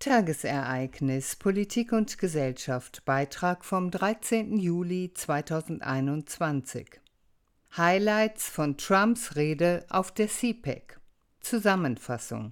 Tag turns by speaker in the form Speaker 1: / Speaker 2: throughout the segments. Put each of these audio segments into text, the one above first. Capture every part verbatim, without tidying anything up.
Speaker 1: Tagesereignis Politik und Gesellschaft, Beitrag vom dreizehnten Juli zweitausendeinundzwanzig. Highlights von Trumps Rede auf der C PAC. Zusammenfassung.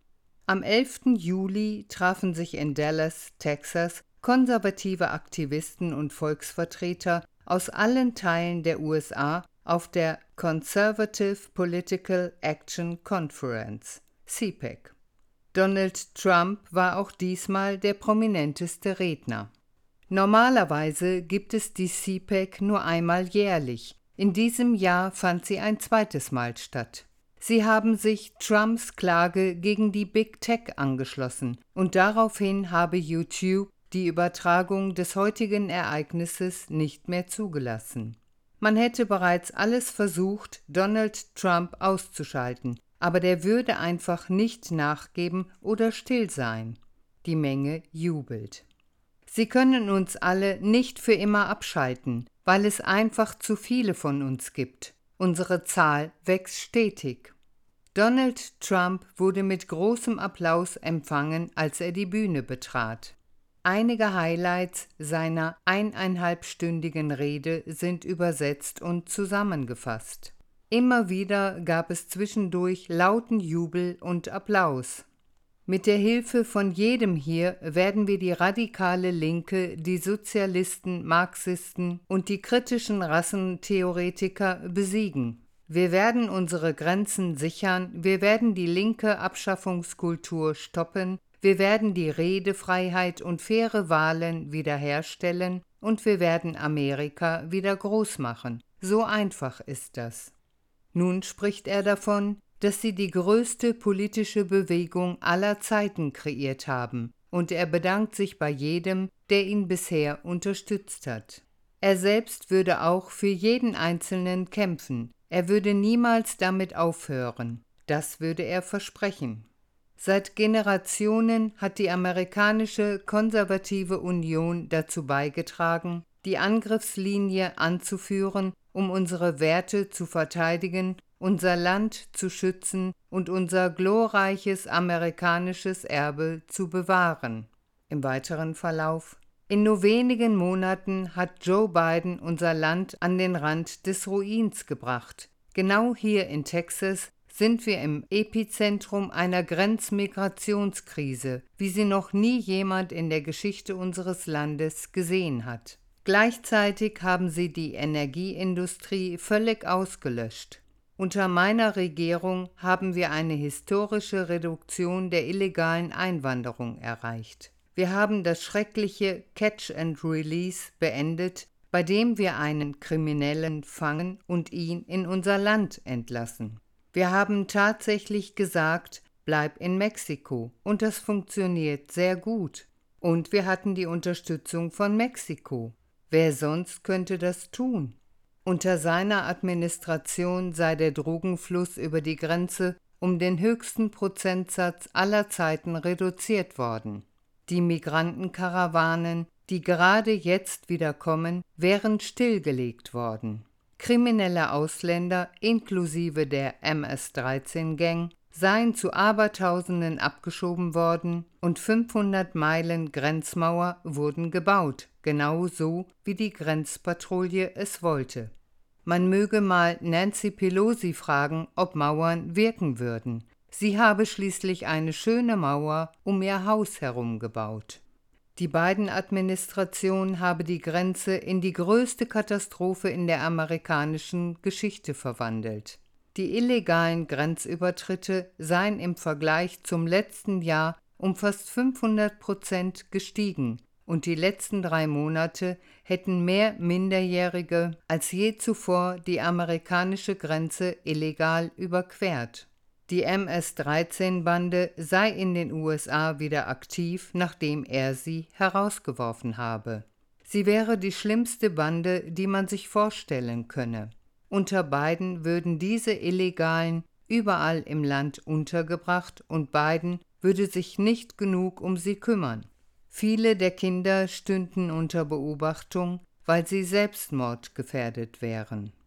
Speaker 1: Am elften Juli trafen sich in Dallas, Texas, konservative Aktivisten und Volksvertreter aus allen Teilen der U S A auf der Conservative Political Action Conference, C PAC. Donald Trump war auch diesmal der prominenteste Redner. Normalerweise gibt es die C PAC nur einmal jährlich. In diesem Jahr fand sie ein zweites Mal statt. Sie haben sich Trumps Klage gegen die Big Tech angeschlossen und daraufhin habe YouTube die Übertragung des heutigen Ereignisses nicht mehr zugelassen. Man hätte bereits alles versucht, Donald Trump auszuschalten, aber der würde einfach nicht nachgeben oder still sein. Die Menge jubelt. Sie können uns alle nicht für immer abschalten, weil es einfach zu viele von uns gibt. Unsere Zahl wächst stetig. Donald Trump wurde mit großem Applaus empfangen, als er die Bühne betrat. Einige Highlights seiner eineinhalbstündigen Rede sind übersetzt und zusammengefasst. Immer wieder gab es zwischendurch lauten Jubel und Applaus. Mit der Hilfe von jedem hier werden wir die radikale Linke, die Sozialisten, Marxisten und die kritischen Rassentheoretiker besiegen. Wir werden unsere Grenzen sichern, wir werden die linke Abschaffungskultur stoppen, wir werden die Redefreiheit und faire Wahlen wiederherstellen und wir werden Amerika wieder groß machen. So einfach ist das. Nun spricht er davon, dass sie die größte politische Bewegung aller Zeiten kreiert haben, und er bedankt sich bei jedem, der ihn bisher unterstützt hat. Er selbst würde auch für jeden Einzelnen kämpfen. Er würde niemals damit aufhören. Das würde er versprechen. Seit Generationen hat die amerikanische Konservative Union dazu beigetragen, die Angriffslinie anzuführen, um unsere Werte zu verteidigen, unser Land zu schützen und unser glorreiches amerikanisches Erbe zu bewahren. Im weiteren Verlauf: In nur wenigen Monaten hat Joe Biden unser Land an den Rand des Ruins gebracht. Genau hier in Texas sind wir im Epizentrum einer Grenzmigrationskrise, wie sie noch nie jemand in der Geschichte unseres Landes gesehen hat. Gleichzeitig haben sie die Energieindustrie völlig ausgelöscht. Unter meiner Regierung haben wir eine historische Reduktion der illegalen Einwanderung erreicht. Wir haben das schreckliche Catch and Release beendet, bei dem wir einen Kriminellen fangen und ihn in unser Land entlassen. Wir haben tatsächlich gesagt, bleib in Mexiko, und das funktioniert sehr gut. Und wir hatten die Unterstützung von Mexiko. Wer sonst könnte das tun? Unter seiner Administration sei der Drogenfluss über die Grenze um den höchsten Prozentsatz aller Zeiten reduziert worden. Die Migrantenkarawanen, die gerade jetzt wieder kommen, wären stillgelegt worden. Kriminelle Ausländer inklusive der M S dreizehn Gang seien zu Abertausenden abgeschoben worden und fünfhundert Meilen Grenzmauer wurden gebaut, genau so, wie die Grenzpatrouille es wollte. Man möge mal Nancy Pelosi fragen, ob Mauern wirken würden. Sie habe schließlich eine schöne Mauer um ihr Haus herum gebaut. Die Biden-Administration habe die Grenze in die größte Katastrophe in der amerikanischen Geschichte verwandelt. Die illegalen Grenzübertritte seien im Vergleich zum letzten Jahr um fast fünfhundert Prozent gestiegen und die letzten drei Monate hätten mehr Minderjährige als je zuvor die amerikanische Grenze illegal überquert. Die M S dreizehn Bande sei in den U S A wieder aktiv, nachdem er sie herausgeworfen habe. Sie wäre die schlimmste Bande, die man sich vorstellen könne. Unter Biden würden diese Illegalen überall im Land untergebracht und Biden würde sich nicht genug um sie kümmern. Viele der Kinder stünden unter Beobachtung, weil sie selbstmordgefährdet wären.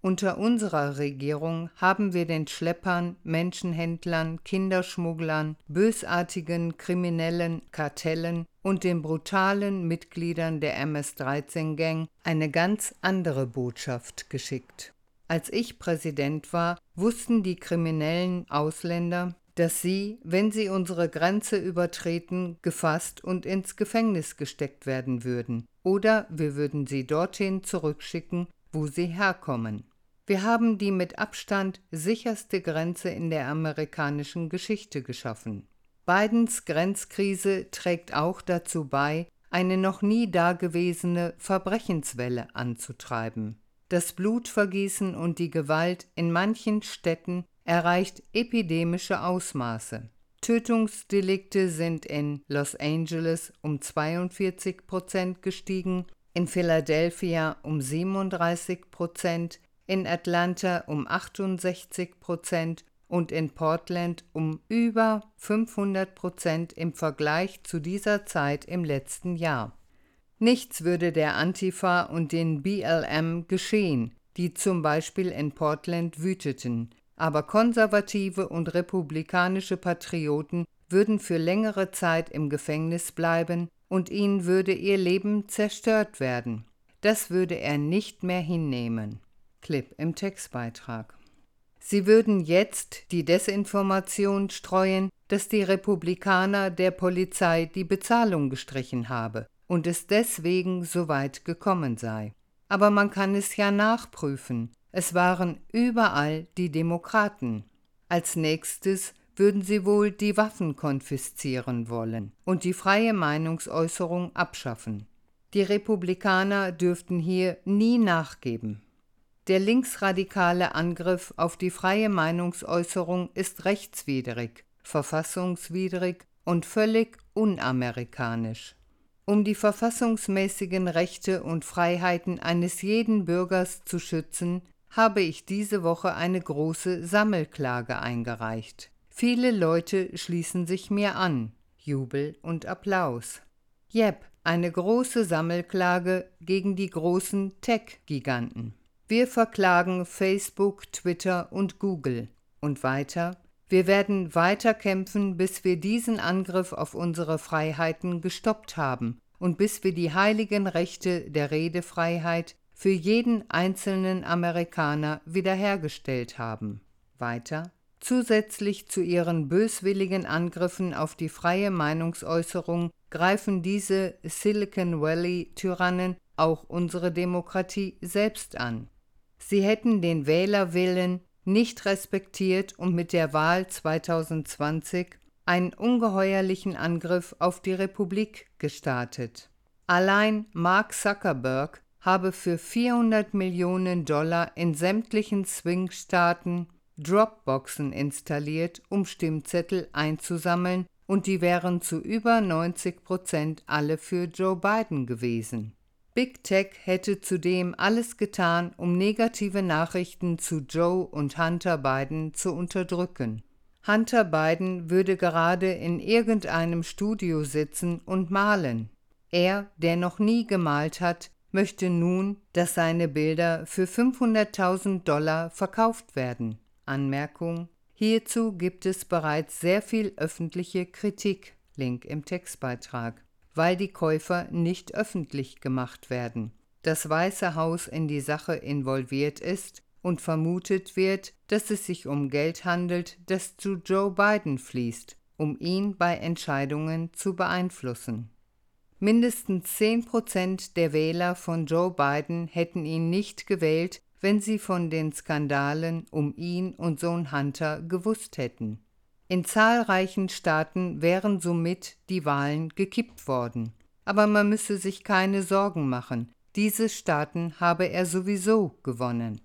Speaker 1: Unter unserer Regierung haben wir den Schleppern, Menschenhändlern, Kinderschmugglern, bösartigen kriminellen Kartellen und den brutalen Mitgliedern der M S dreizehn Gang eine ganz andere Botschaft geschickt. Als ich Präsident war, wussten die kriminellen Ausländer, dass sie, wenn sie unsere Grenze übertreten, gefasst und ins Gefängnis gesteckt werden würden, oder wir würden sie dorthin zurückschicken, wo sie herkommen. Wir haben die mit Abstand sicherste Grenze in der amerikanischen Geschichte geschaffen. Bidens Grenzkrise trägt auch dazu bei, eine noch nie dagewesene Verbrechenswelle anzutreiben. Das Blutvergießen und die Gewalt in manchen Städten erreicht epidemische Ausmaße. Tötungsdelikte sind in Los Angeles um zweiundvierzig Prozent gestiegen, in Philadelphia um siebenunddreißig Prozent, in Atlanta um achtundsechzig Prozent und in Portland um über fünfhundert Prozent im Vergleich zu dieser Zeit im letzten Jahr. Nichts würde der Antifa und den B L M geschehen, die zum Beispiel in Portland wüteten, aber konservative und republikanische Patrioten würden für längere Zeit im Gefängnis bleiben und ihnen würde ihr Leben zerstört werden. Das würde er nicht mehr hinnehmen. Clip im Textbeitrag. Sie würden jetzt die Desinformation streuen, dass die Republikaner der Polizei die Bezahlung gestrichen habe und es deswegen so weit gekommen sei. Aber man kann es ja nachprüfen. Es waren überall die Demokraten. Als nächstes würden sie wohl die Waffen konfiszieren wollen und die freie Meinungsäußerung abschaffen. Die Republikaner dürften hier nie nachgeben. Der linksradikale Angriff auf die freie Meinungsäußerung ist rechtswidrig, verfassungswidrig und völlig unamerikanisch. Um die verfassungsmäßigen Rechte und Freiheiten eines jeden Bürgers zu schützen, habe ich diese Woche eine große Sammelklage eingereicht. Viele Leute schließen sich mir an. Jubel und Applaus. Jep, eine große Sammelklage gegen die großen Tech-Giganten. Wir verklagen Facebook, Twitter und Google. Und weiter, wir werden weiter kämpfen, bis wir diesen Angriff auf unsere Freiheiten gestoppt haben und bis wir die heiligen Rechte der Redefreiheit für jeden einzelnen Amerikaner wiederhergestellt haben. Weiter, zusätzlich zu ihren böswilligen Angriffen auf die freie Meinungsäußerung greifen diese Silicon Valley-Tyrannen auch unsere Demokratie selbst an. Sie hätten den Wählerwillen nicht respektiert und mit der Wahl zweitausendzwanzig einen ungeheuerlichen Angriff auf die Republik gestartet. Allein Mark Zuckerberg habe für vierhundert Millionen Dollar in sämtlichen Swing-Staaten Dropboxen installiert, um Stimmzettel einzusammeln, und die wären zu über neunzig Prozent alle für Joe Biden gewesen. Big Tech hätte zudem alles getan, um negative Nachrichten zu Joe und Hunter Biden zu unterdrücken. Hunter Biden würde gerade in irgendeinem Studio sitzen und malen. Er, der noch nie gemalt hat, möchte nun, dass seine Bilder für fünfhunderttausend Dollar verkauft werden. Anmerkung: Hierzu gibt es bereits sehr viel öffentliche Kritik. Link im Textbeitrag. Weil die Käufer nicht öffentlich gemacht werden, das Weiße Haus in die Sache involviert ist und vermutet wird, dass es sich um Geld handelt, das zu Joe Biden fließt, um ihn bei Entscheidungen zu beeinflussen. Mindestens zehn Prozent der Wähler von Joe Biden hätten ihn nicht gewählt, wenn sie von den Skandalen um ihn und Sohn Hunter gewusst hätten. In zahlreichen Staaten wären somit die Wahlen gekippt worden. Aber man müsse sich keine Sorgen machen, diese Staaten habe er sowieso gewonnen.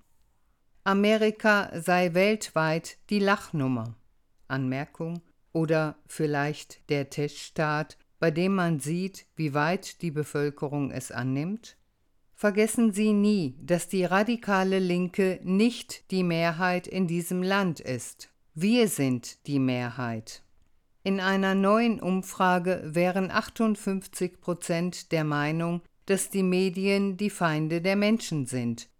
Speaker 1: Amerika sei weltweit die Lachnummer. Anmerkung: Oder vielleicht der Teststaat, bei dem man sieht, wie weit die Bevölkerung es annimmt? Vergessen Sie nie, dass die radikale Linke nicht die Mehrheit in diesem Land ist. Wir sind die Mehrheit. In einer neuen Umfrage wären achtundfünfzig Prozent der Meinung, dass die Medien die Feinde der Menschen sind,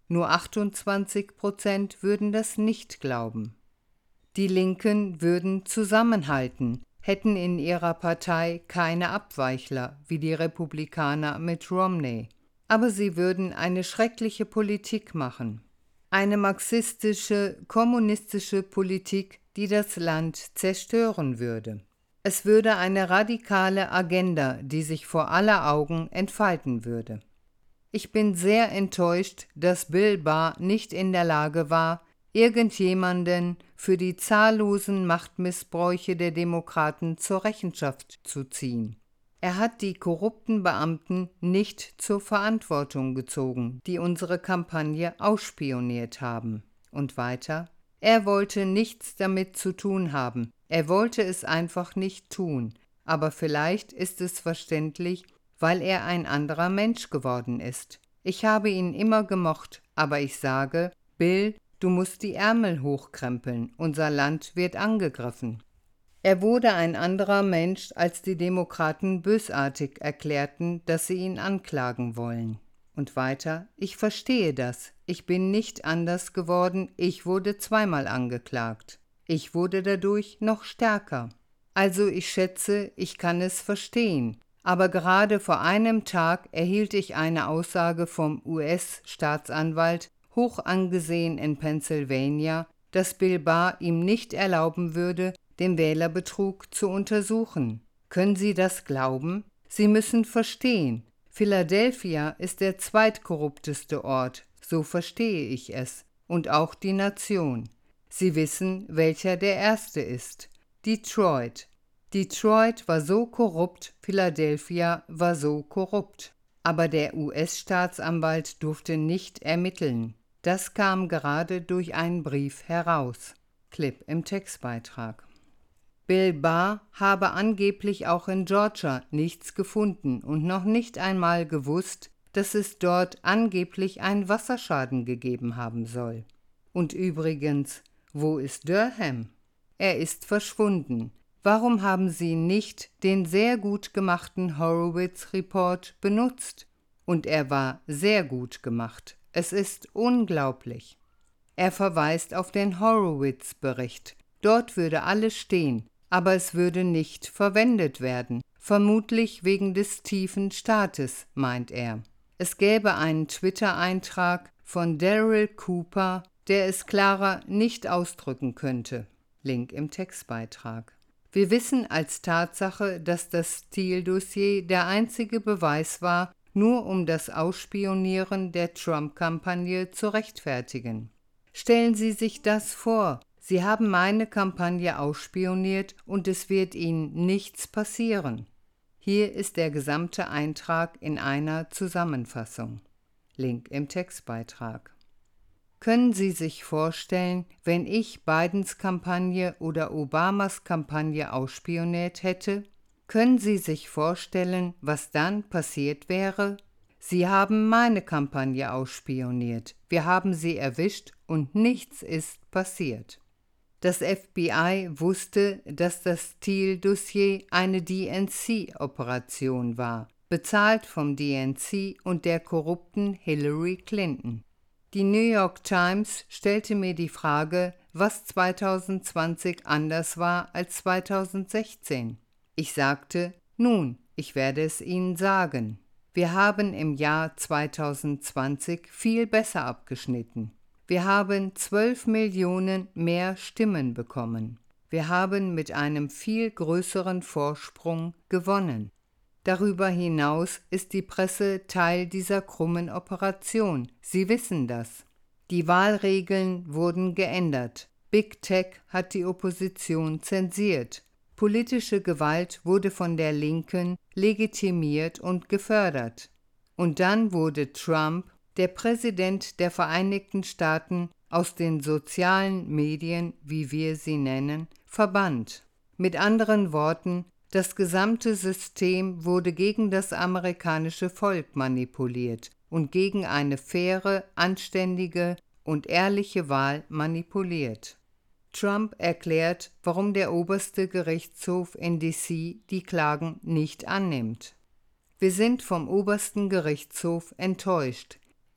Speaker 1: Nur achtundzwanzig Prozent würden das nicht glauben. Die Linken würden zusammenhalten, hätten in ihrer Partei keine Abweichler wie die Republikaner mit Romney. Aber sie würden eine schreckliche Politik machen. Eine marxistische, kommunistische Politik, die das Land zerstören würde. Es würde eine radikale Agenda, die sich vor aller Augen entfalten würde. Ich bin sehr enttäuscht, dass Bill Barr nicht in der Lage war, irgendjemanden für die zahllosen Machtmissbräuche der Demokraten zur Rechenschaft zu ziehen. Er hat die korrupten Beamten nicht zur Verantwortung gezogen, die unsere Kampagne ausspioniert haben. Und weiter: Er wollte nichts damit zu tun haben. Er wollte es einfach nicht tun. Aber vielleicht ist es verständlich, weil er ein anderer Mensch geworden ist. Ich habe ihn immer gemocht, aber ich sage, Bill, du musst die Ärmel hochkrempeln, unser Land wird angegriffen. Er wurde ein anderer Mensch, als die Demokraten bösartig erklärten, dass sie ihn anklagen wollen. Und weiter: Ich verstehe das. Ich bin nicht anders geworden, ich wurde zweimal angeklagt. Ich wurde dadurch noch stärker. Also ich schätze, ich kann es verstehen. Aber gerade vor einem Tag erhielt ich eine Aussage vom U S-Staatsanwalt, hoch angesehen in Pennsylvania, dass Bill Barr ihm nicht erlauben würde, den Wählerbetrug zu untersuchen. Können Sie das glauben? Sie müssen verstehen, Philadelphia ist der zweitkorrupteste Ort, so verstehe ich es, und auch die Nation. Sie wissen, welcher der erste ist. Detroit. Detroit war so korrupt, Philadelphia war so korrupt. Aber der U S-Staatsanwalt durfte nicht ermitteln. Das kam gerade durch einen Brief heraus. Clip im Textbeitrag. Bill Barr habe angeblich auch in Georgia nichts gefunden und noch nicht einmal gewusst, dass es dort angeblich einen Wasserschaden gegeben haben soll. Und übrigens, wo ist Durham? Er ist verschwunden. Warum haben Sie nicht den sehr gut gemachten Horowitz-Report benutzt? Und er war sehr gut gemacht. Es ist unglaublich. Er verweist auf den Horowitz-Bericht. Dort würde alles stehen, aber es würde nicht verwendet werden. Vermutlich wegen des tiefen Staates, meint er. Es gäbe einen Twitter-Eintrag von Daryl Cooper, der es klarer nicht ausdrücken könnte. Link im Textbeitrag. Wir wissen als Tatsache, dass das Steele-Dossier der einzige Beweis war, nur um das Ausspionieren der Trump-Kampagne zu rechtfertigen. Stellen Sie sich das vor, Sie haben meine Kampagne ausspioniert und es wird Ihnen nichts passieren. Hier ist der gesamte Eintrag in einer Zusammenfassung. Link im Textbeitrag. Können Sie sich vorstellen, wenn ich Bidens Kampagne oder Obamas Kampagne ausspioniert hätte? Können Sie sich vorstellen, was dann passiert wäre? Sie haben meine Kampagne ausspioniert, wir haben sie erwischt und nichts ist passiert. Das F B I wusste, dass das Steele-Dossier eine D N C-Operation war, bezahlt vom D N C und der korrupten Hillary Clinton. Die New York Times stellte mir die Frage, was zwanzig zwanzig anders war als zwanzig sechzehn. Ich sagte, nun, ich werde es Ihnen sagen. Wir haben im Jahr zwanzig zwanzig viel besser abgeschnitten. Wir haben zwölf Millionen mehr Stimmen bekommen. Wir haben mit einem viel größeren Vorsprung gewonnen. Darüber hinaus ist die Presse Teil dieser krummen Operation. Sie wissen das. Die Wahlregeln wurden geändert. Big Tech hat die Opposition zensiert. Politische Gewalt wurde von der Linken legitimiert und gefördert. Und dann wurde Trump, der Präsident der Vereinigten Staaten, aus den sozialen Medien, wie wir sie nennen, verbannt. Mit anderen Worten, das gesamte System wurde gegen das amerikanische Volk manipuliert und gegen eine faire, anständige und ehrliche Wahl manipuliert. Trump erklärt, warum der oberste Gerichtshof in D C die Klagen nicht annimmt. Wir sind vom obersten Gerichtshof enttäuscht.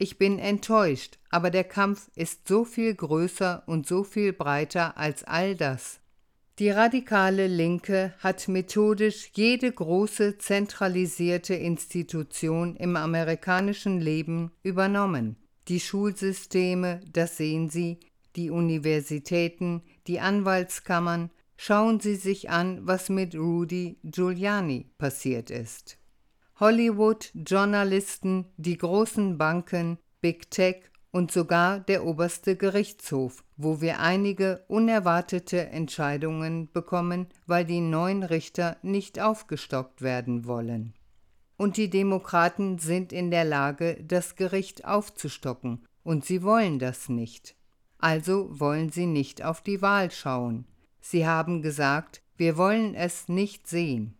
Speaker 1: Ich bin enttäuscht, aber der Kampf ist so viel größer und so viel breiter als all das. Die radikale Linke hat methodisch jede große zentralisierte Institution im amerikanischen Leben übernommen. Die Schulsysteme, das sehen Sie, die Universitäten, die Anwaltskammern. Schauen Sie sich an, was mit Rudy Giuliani passiert ist. Hollywood, Journalisten, die großen Banken, Big Tech und sogar der oberste Gerichtshof, wo wir einige unerwartete Entscheidungen bekommen, weil die neuen Richter nicht aufgestockt werden wollen. Und die Demokraten sind in der Lage, das Gericht aufzustocken, und sie wollen das nicht. Also wollen sie nicht auf die Wahl schauen. Sie haben gesagt, wir wollen es nicht sehen.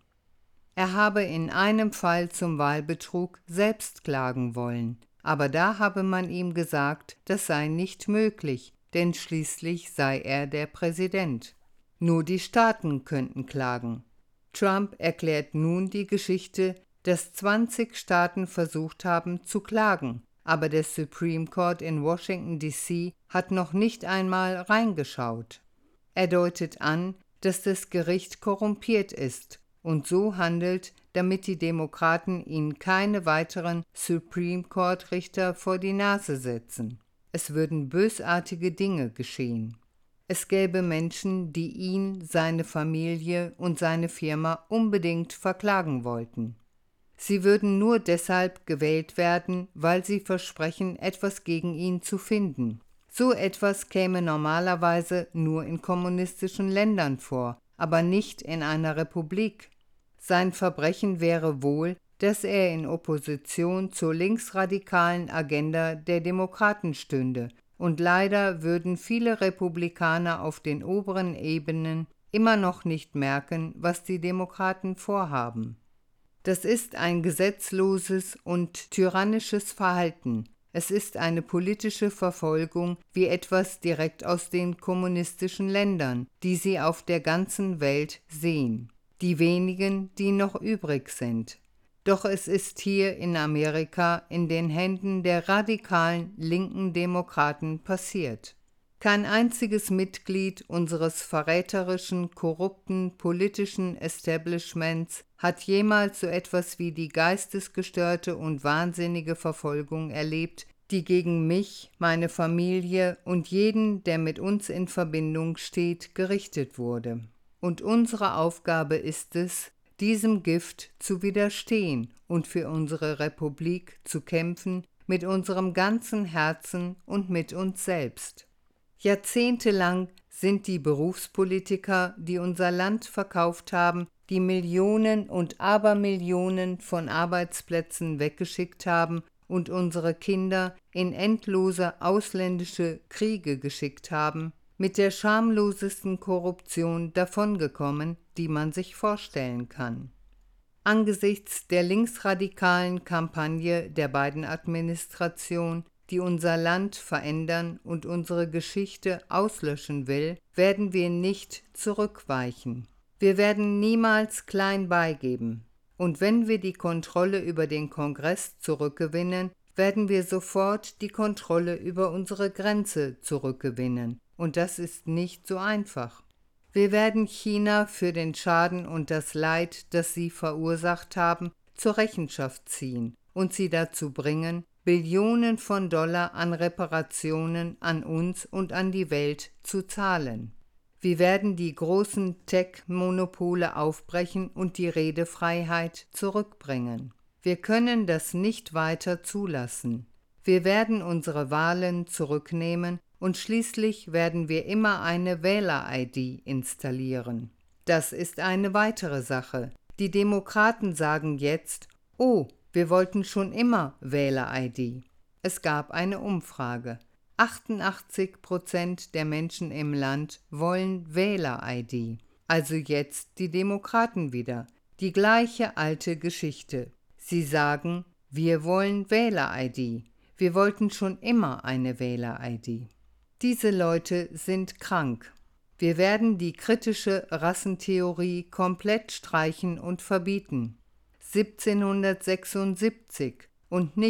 Speaker 1: Er habe in einem Fall zum Wahlbetrug selbst klagen wollen, aber da habe man ihm gesagt, das sei nicht möglich, denn schließlich sei er der Präsident. Nur die Staaten könnten klagen. Trump erklärt nun die Geschichte, dass zwanzig Staaten versucht haben zu klagen, aber der Supreme Court in Washington D C hat noch nicht einmal reingeschaut. Er deutet an, dass das Gericht korrumpiert ist und so handelt, damit die Demokraten ihnen keine weiteren Supreme Court Richter vor die Nase setzen. Es würden bösartige Dinge geschehen. Es gäbe Menschen, die ihn, seine Familie und seine Firma unbedingt verklagen wollten. Sie würden nur deshalb gewählt werden, weil sie versprechen, etwas gegen ihn zu finden. So etwas käme normalerweise nur in kommunistischen Ländern vor, aber nicht in einer Republik. Sein Verbrechen wäre wohl, dass er in Opposition zur linksradikalen Agenda der Demokraten stünde, und leider würden viele Republikaner auf den oberen Ebenen immer noch nicht merken, was die Demokraten vorhaben. Das ist ein gesetzloses und tyrannisches Verhalten. Es ist eine politische Verfolgung wie etwas direkt aus den kommunistischen Ländern, die Sie auf der ganzen Welt sehen. Die wenigen, die noch übrig sind. Doch es ist hier in Amerika in den Händen der radikalen linken Demokraten passiert. Kein einziges Mitglied unseres verräterischen, korrupten politischen Establishments hat jemals so etwas wie die geistesgestörte und wahnsinnige Verfolgung erlebt, die gegen mich, meine Familie und jeden, der mit uns in Verbindung steht, gerichtet wurde. Und unsere Aufgabe ist es, diesem Gift zu widerstehen und für unsere Republik zu kämpfen mit unserem ganzen Herzen und mit uns selbst. Jahrzehntelang sind die Berufspolitiker, die unser Land verkauft haben, die Millionen und Abermillionen von Arbeitsplätzen weggeschickt haben und unsere Kinder in endlose ausländische Kriege geschickt haben, mit der schamlosesten Korruption davongekommen, die man sich vorstellen kann. Angesichts der linksradikalen Kampagne der beiden Administrationen, die unser Land verändern und unsere Geschichte auslöschen will, werden wir nicht zurückweichen. Wir werden niemals klein beigeben. Und wenn wir die Kontrolle über den Kongress zurückgewinnen, werden wir sofort die Kontrolle über unsere Grenze zurückgewinnen. Und das ist nicht so einfach. Wir werden China für den Schaden und das Leid, das sie verursacht haben, zur Rechenschaft ziehen und sie dazu bringen, Billionen von Dollar an Reparationen an uns und an die Welt zu zahlen. Wir werden die großen Tech-Monopole aufbrechen und die Redefreiheit zurückbringen. Wir können das nicht weiter zulassen. Wir werden unsere Wahlen zurücknehmen und schließlich werden wir immer eine Wähler-I D installieren. Das ist eine weitere Sache. Die Demokraten sagen jetzt, oh, wir wollten schon immer Wähler-I D. Es gab eine Umfrage. achtundachtzig Prozent der Menschen im Land wollen Wähler-I D. Also jetzt die Demokraten wieder. Die gleiche alte Geschichte. Sie sagen, wir wollen Wähler-I D. Wir wollten schon immer eine Wähler-I D. Diese Leute sind krank. Wir werden die kritische Rassentheorie komplett streichen und verbieten. siebzehnhundertsechsundsiebzig und nicht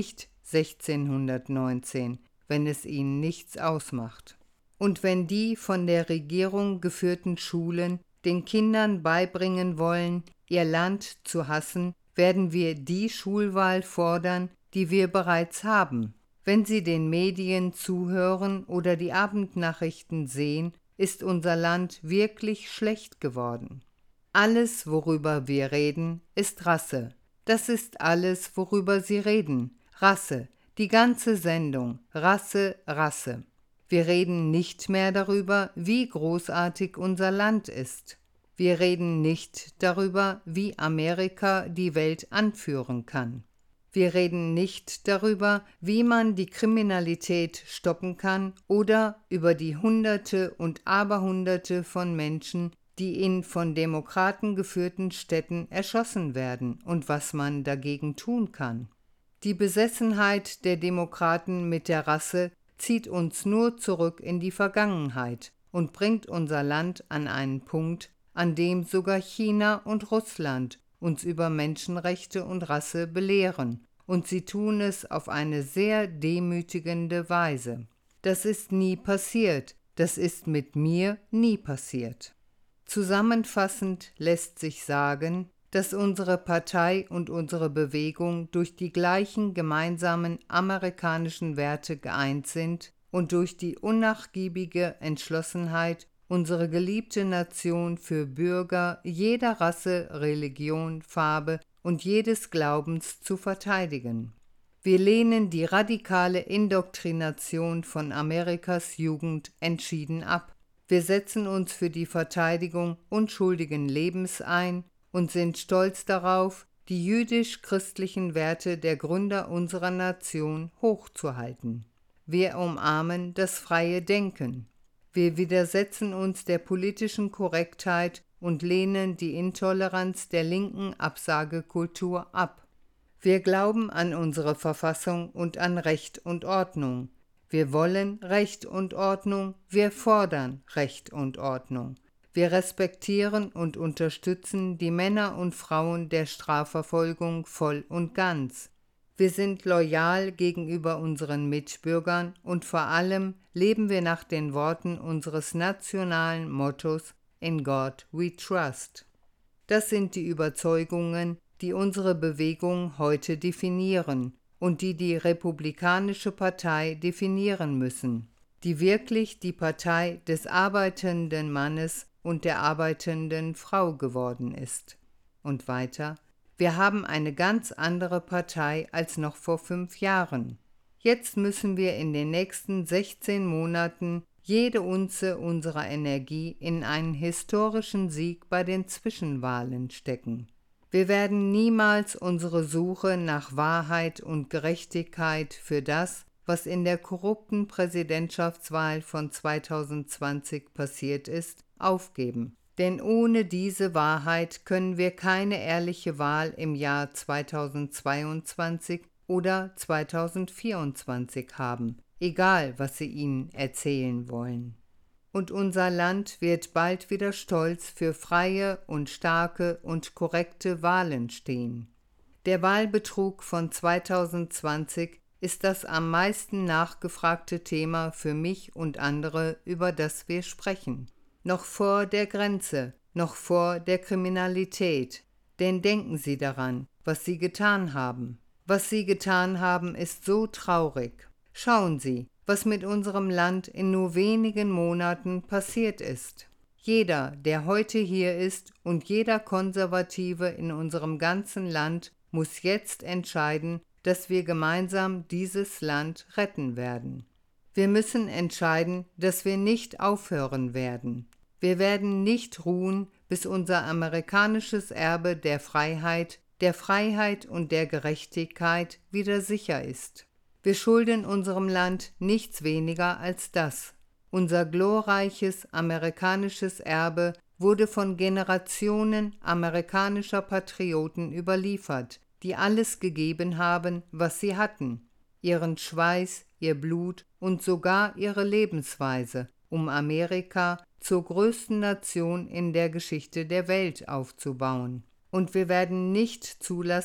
Speaker 1: sechzehnhundertneunzehn, wenn es ihnen nichts ausmacht. Und wenn die von der Regierung geführten Schulen den Kindern beibringen wollen, ihr Land zu hassen, werden wir die Schulwahl fordern, die wir bereits haben. Wenn Sie den Medien zuhören oder die Abendnachrichten sehen, ist unser Land wirklich schlecht geworden. Alles, worüber wir reden, ist Rasse. Das ist alles, worüber Sie reden. Rasse. Die ganze Sendung. Rasse, Rasse. Wir reden nicht mehr darüber, wie großartig unser Land ist. Wir reden nicht darüber, wie Amerika die Welt anführen kann. Wir reden nicht darüber, wie man die Kriminalität stoppen kann oder über die Hunderte und Aberhunderte von Menschen, die in von Demokraten geführten Städten erschossen werden und was man dagegen tun kann. Die Besessenheit der Demokraten mit der Rasse zieht uns nur zurück in die Vergangenheit und bringt unser Land an einen Punkt, an dem sogar China und Russland uns über Menschenrechte und Rasse belehren, und sie tun es auf eine sehr demütigende Weise. Das ist nie passiert, das ist mit mir nie passiert. Zusammenfassend lässt sich sagen, dass unsere Partei und unsere Bewegung durch die gleichen gemeinsamen amerikanischen Werte geeint sind und durch die unnachgiebige Entschlossenheit, unsere geliebte Nation für Bürger jeder Rasse, Religion, Farbe und jedes Glaubens zu verteidigen. Wir lehnen die radikale Indoktrination von Amerikas Jugend entschieden ab. Wir setzen uns für die Verteidigung unschuldigen Lebens ein und sind stolz darauf, die jüdisch-christlichen Werte der Gründer unserer Nation hochzuhalten. Wir umarmen das freie Denken. Wir widersetzen uns der politischen Korrektheit und lehnen die Intoleranz der linken Absagekultur ab. Wir glauben an unsere Verfassung und an Recht und Ordnung. Wir wollen Recht und Ordnung, wir fordern Recht und Ordnung. Wir respektieren und unterstützen die Männer und Frauen der Strafverfolgung voll und ganz. Wir sind loyal gegenüber unseren Mitbürgern und vor allem leben wir nach den Worten unseres nationalen Mottos In God We Trust. Das sind die Überzeugungen, die unsere Bewegung heute definieren und die die Republikanische Partei definieren müssen, die wirklich die Partei des arbeitenden Mannes und der arbeitenden Frau geworden ist. Und weiter: Wir haben eine ganz andere Partei als noch vor fünf Jahren. Jetzt müssen wir in den nächsten sechzehn Monaten jede Unze unserer Energie in einen historischen Sieg bei den Zwischenwahlen stecken. Wir werden niemals unsere Suche nach Wahrheit und Gerechtigkeit für das, was in der korrupten Präsidentschaftswahl von zweitausendzwanzig passiert ist, aufgeben. Denn ohne diese Wahrheit können wir keine ehrliche Wahl im Jahr zweitausendzweiundzwanzig oder zweitausendvierundzwanzig haben, egal was sie ihnen erzählen wollen. Und unser Land wird bald wieder stolz für freie und starke und korrekte Wahlen stehen. Der Wahlbetrug von zweitausendzwanzig ist das am meisten nachgefragte Thema für mich und andere, über das wir sprechen. Noch vor der Grenze, noch vor der Kriminalität. Denn denken Sie daran, was Sie getan haben. Was Sie getan haben, ist so traurig. Schauen Sie, was mit unserem Land in nur wenigen Monaten passiert ist. Jeder, der heute hier ist, und jeder Konservative in unserem ganzen Land muss jetzt entscheiden, dass wir gemeinsam dieses Land retten werden. Wir müssen entscheiden, dass wir nicht aufhören werden. Wir werden nicht ruhen, bis unser amerikanisches Erbe der Freiheit, der Freiheit und der Gerechtigkeit wieder sicher ist. Wir schulden unserem Land nichts weniger als das. Unser glorreiches amerikanisches Erbe wurde von Generationen amerikanischer Patrioten überliefert, die alles gegeben haben, was sie hatten, ihren Schweiß, ihr Blut und sogar ihre Lebensweise, um Amerika zur größten Nation in der Geschichte der Welt aufzubauen. Und wir werden nicht zulassen,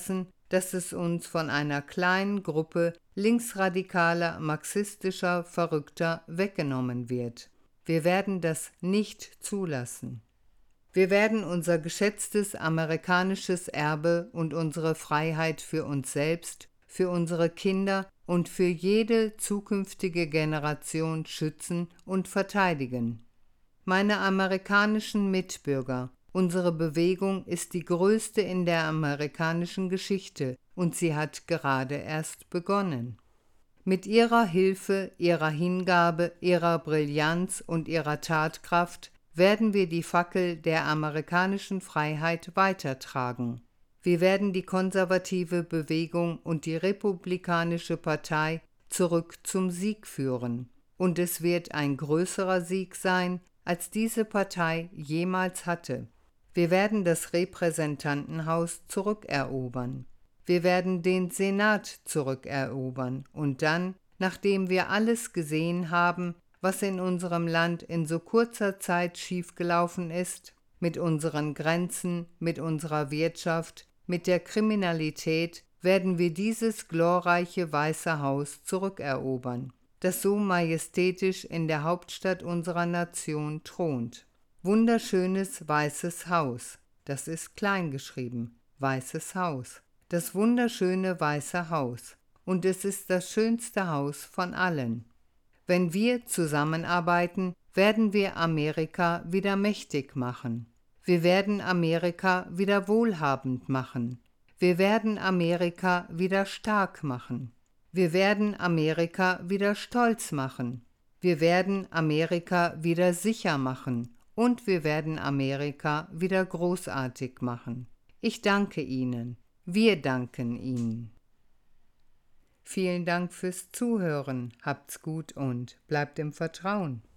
Speaker 1: dass es uns von einer kleinen Gruppe linksradikaler, marxistischer Verrückter weggenommen wird. Wir werden das nicht zulassen. Wir werden unser geschätztes amerikanisches Erbe und unsere Freiheit für uns selbst, für unsere Kinder und für jede zukünftige Generation schützen und verteidigen. Meine amerikanischen Mitbürger, unsere Bewegung ist die größte in der amerikanischen Geschichte und sie hat gerade erst begonnen. Mit ihrer Hilfe, ihrer Hingabe, ihrer Brillanz und ihrer Tatkraft werden wir die Fackel der amerikanischen Freiheit weitertragen. Wir werden die konservative Bewegung und die Republikanische Partei zurück zum Sieg führen. Und es wird ein größerer Sieg sein, als diese Partei jemals hatte. Wir werden das Repräsentantenhaus zurückerobern. Wir werden den Senat zurückerobern und dann, nachdem wir alles gesehen haben, was in unserem Land in so kurzer Zeit schiefgelaufen ist, mit unseren Grenzen, mit unserer Wirtschaft, mit der Kriminalität, werden wir dieses glorreiche Weiße Haus zurückerobern, das so majestätisch in der Hauptstadt unserer Nation thront. Wunderschönes Weißes Haus, das ist klein geschrieben, Weißes Haus, das wunderschöne Weiße Haus, und es ist das schönste Haus von allen. Wenn wir zusammenarbeiten, werden wir Amerika wieder mächtig machen. Wir werden Amerika wieder wohlhabend machen. Wir werden Amerika wieder stark machen. Wir werden Amerika wieder stolz machen. Wir werden Amerika wieder sicher machen. Und wir werden Amerika wieder großartig machen. Ich danke Ihnen. Wir danken Ihnen. Vielen Dank fürs Zuhören. Habt's gut und bleibt im Vertrauen.